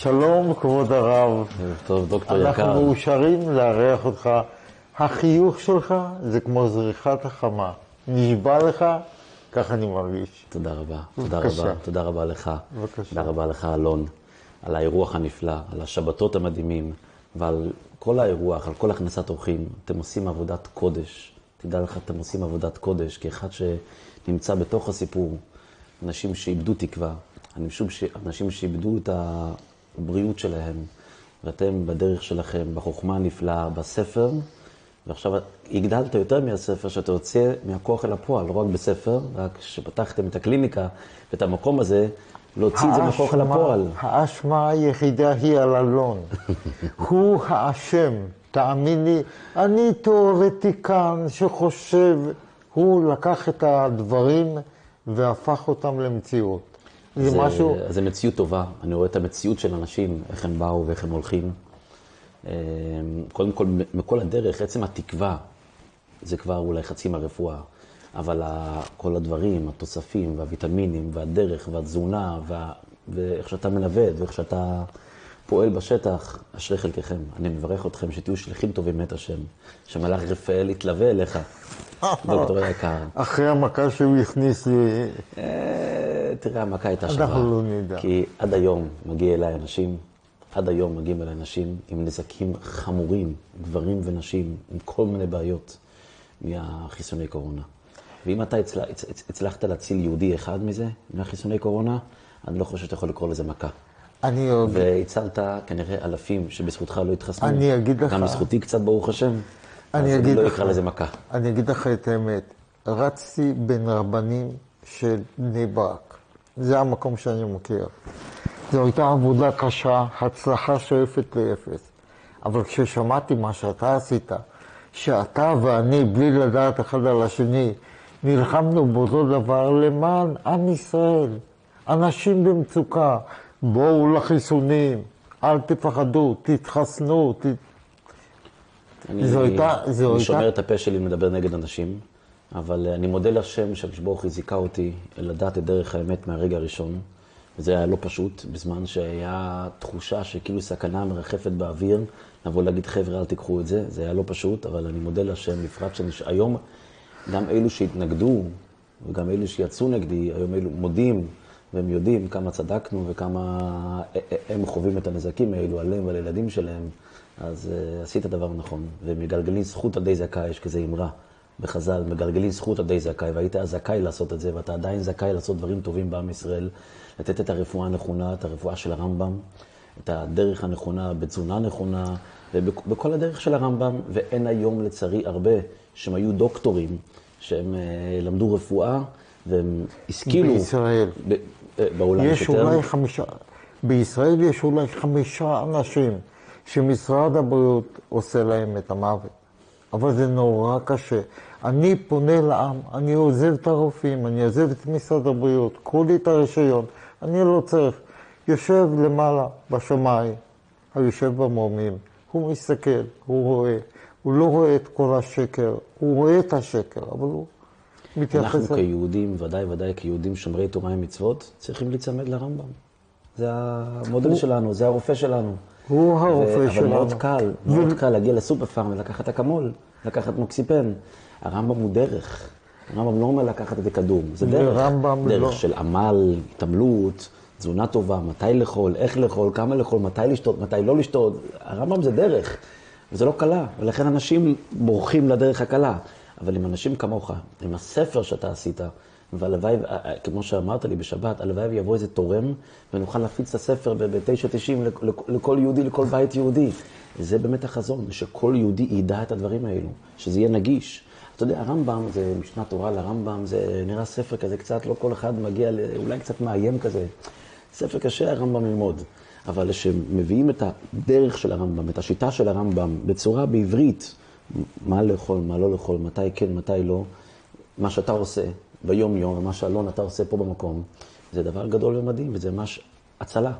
שלום, כבוד הרב. טוב, דוקטור יקר. אנחנו מאושרים לארח אותך. החיוך שלך זה כמו זריחת החמה. נשבע לך, כך אני מרגיש. תודה רבה. בבקשה. תודה רבה לך. בבקשה. תודה רבה לך, אלון, על האירוח הנפלא, על השבתות המדהימים, ועל כל האירוח, על כל הכנסת אורחים. אתם עושים עבודת קודש. תדע לך, אתם עושים עבודת קודש, כאחד שנמצא בתוך הסיפור. אנשים שאיבדו תקווה, אנשים שאיבדו את הבריאות שלהם, ואתם בדרך שלכם, בחוכמה הנפלאה, בספר, ועכשיו הגדלת יותר מהספר, שאתה יוצא מהכוח אל הפועל, לא רק בספר, רק שפתחתם את הקליניקה ואת המקום הזה, להוציא את זה מהכוח אל הפועל. האשמה היחידה היא על אלון. הוא האשם, תאמין לי. אני תיאורטיקן שחושב, הוא לקח את הדברים והפך אותם למציאות. זה משהו... זה מציאות טובה. אני רואה את המציאות של אנשים, איך הם באו ואיך הם הולכים. קודם כל, מכל הדרך, עצם התקווה, זה כבר אולי חצי מהרפואה. אבל כל הדברים, התוספים והוויטמינים והדרך והתזונה ואיך שאתה מנווט ואיך שאתה פועל בשטח, אשרי חלקכם. אני מברך אתכם שתהיו שליחים טובים מאת השם. שמלאך רפאל יתלווה אליך, דוקטור יקר. אחרי המכה שהוא הכניס לי... תראה, המכה הייתה שווה. אנחנו לא נדע. כי עד היום מגיעים אליי אנשים עם נזקים חמורים, גברים ונשים, עם כל מיני בעיות מהחיסוני קורונה. ואם אתה הצלחת להציל יהודי אחד מזה, מהחיסוני קורונה, אני לא חושב שאתה יכול לקרוא לזה מכה. והצלת כנראה אלפים שבזכותך לא התחסנו. אני אגיד לך... גם בזכותי קצת, ברוך השם. אני לא אקרא לזה מכה. אני אגיד לך את האמת. רצתי בין רבנים של בני ברק. זה המקום שאני מכיר. זו הייתה עבודה קשה, הצלחה שואפת לאפס. אבל כששמעתי מה שאתה עשית, שאתה ואני, בלי לדעת אחד על השני, נלחמנו באותו דבר למען עם ישראל. אנשים במצוקה, בואו לחיסונים, אל תפחדו, תתחסנו. אני שומר את הפה שלי מדבר נגד אנשים, אבל אני מודה לשם שהקדוש זיכה אותי לדעת את דרך האמת מהרגע הראשון. וזה היה לא פשוט, בזמן שהיה תחושה שכאילו סכנה מרחפת באוויר, לבוא להגיד חבר'ה אל תיקחו את זה, זה היה לא פשוט, אבל אני מודה לשם, בפרט שהיום גם אלו שהתנגדו וגם אלו שיצאו נגדי, היום אלו מודים והם יודעים כמה צדקנו וכמה הם חווים את הנזקים האלו עליהם ועל הילדים שלהם, אז עשית דבר נכון. ומגלגלים זכות עדי זכאי, יש כזה אמרה בחז"ל, מגלגלים זכות עדי זכאי, והיית זכאי לעשות את זה, ואתה עדיין זכאי לעשות דברים טובים בעם ישראל, לתת את הרפואה הנכונה, את הרפואה של הרמב"ם, את הדרך הנכונה, בתזונה נכונה, ובכל הדרך של הרמב"ם, ואין היום לצערי הרבה שהם היו דוקטורים, שהם למדו רפואה, והם השכילו... בישראל. בעולם יש אולי 5... בישראל יש אולי 5 אנשים שמשרד הבריאות עושה להם את המוות. אבל זה נורא קשה. אני פונה לעם, אני עוזב את הרופאים, אני עוזב את משרד הבריאות, קחו לי את הרישיון, אני לא צריך. יושב למעלה בשמיים, היושב במרומים, הוא מסתכל, הוא רואה, הוא לא רואה את כל השקר, הוא רואה את השקר, אבל הוא מתייחס... אנחנו כיהודים, ודאי כיהודים שומרי תורה ומצוות, צריכים להיצמד לרמב"ם. זה המודל שלנו, זה הרופא שלנו. הוא הרופא שלנו. אבל מאוד קל להגיע לסופר פארם ולקחת אקמול, לקחת מוקסיפן. הרמב"ם הוא דרך. הרמב"ם לא אומר לקחת את הכדור, זה דרך. דרך של עמל, התעמלות, תזונה טובה, מתי לאכול, איך לאכול, כמה לאכול, מתי לשתות, מתי לא לשתות. הרמב"ם זה דרך, וזה לא קלה, ולכן אנשים בורחים לדרך הקלה. אבל עם אנשים כמוך, עם הספר שאתה עשית, והלוואי, כמו שאמרת לי בשבת, הלוואי ויבוא איזה תורם, ונוכל להפיץ את הספר ב-9.90 לכל יהודי, לכל בית יהודי. זה באמת החזון, שכל יהודי ידע את הדברים האלו, שזה יהיה נגיש. אתה יודע, הרמב"ם זה משנת תורה לרמב"ם, זה נראה ספר כזה קצת, לא כל אחד מגיע, אולי קצת מאיים כזה. ספר קשה הרמב"ם ללמוד, אבל שמביאים את הדרך של הרמב"ם, את השיטה של הרמב"ם, בצורה בעברית, מה לאכול, מה לא לאכול, מתי כן, מתי לא, מה שאתה עושה ביום יום, ומה שאלון אתה עושה פה במקום, זה דבר גדול ומדהים, וזה ממש הצלה.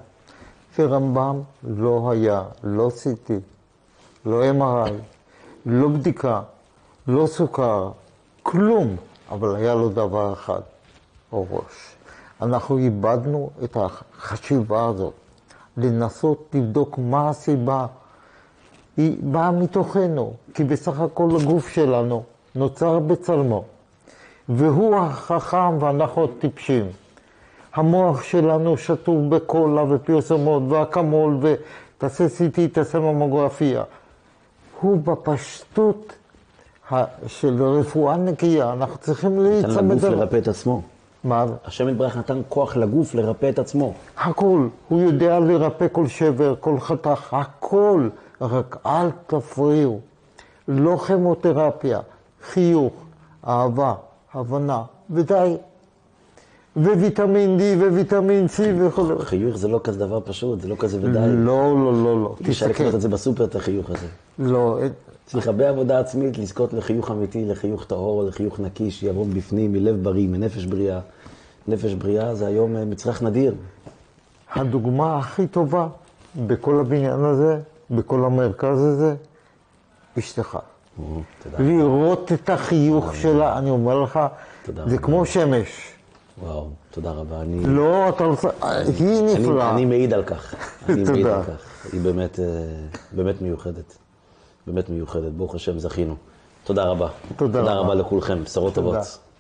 ורמב"ם לא היה, לא CT, לא MRI, לא בדיקה, לא סוכר, כלום, אבל היה לו דבר אחד, ראש. אנחנו איבדנו את החשיבה הזאת. לנסות לבדוק מה הסיבה. היא באה מתוכנו, כי בסך הכל הגוף שלנו נוצר בצלמו, והוא החכם ואנחנו טיפשים. המוח שלנו שטוף בקולה ופרסומות ואקמול ותעשה CT, תעשה ממוגרפיה. הוא בפשטות של רפואה נקייה, אנחנו צריכים להיצמד. נתן לגוף לרפא את עצמו. מה? השם יתברך נתן כוח לגוף לרפא את עצמו. הכל, הוא יודע לרפא כל שבר, כל חתך, הכל, רק אל תפריעו. לא כימותרפיה, חיוך, אהבה, הבנה, ודי. וויטמין D וויטמין C וכו'. חיוך זה לא כזה דבר פשוט, זה לא כזה ודי. לא. אפשר לקנות את זה בסופר, את החיוך הזה. לא. צריך הרבה עבודה עצמית לזכות לחיוך אמיתי, לחיוך טהור, לחיוך נקי, שיבוא מבפנים, מלב בריא, מנפש בריאה. נפש בריאה זה היום מצרך נדיר. הדוגמה הכי טובה בכל הבניין הזה, בכל המרכז הזה, אשתך. לראות את החיוך שלה, אני אומר לך, זה כמו שמש. וואו, תודה רבה. לא, אתה רוצה, היא נפלאה. אני מעיד על כך. אני מעיד על כך. היא באמת מיוחדת. באמת מיוחדת. ברוך השם, זכינו. תודה רבה. תודה רבה לכולכם. בשורות טובות.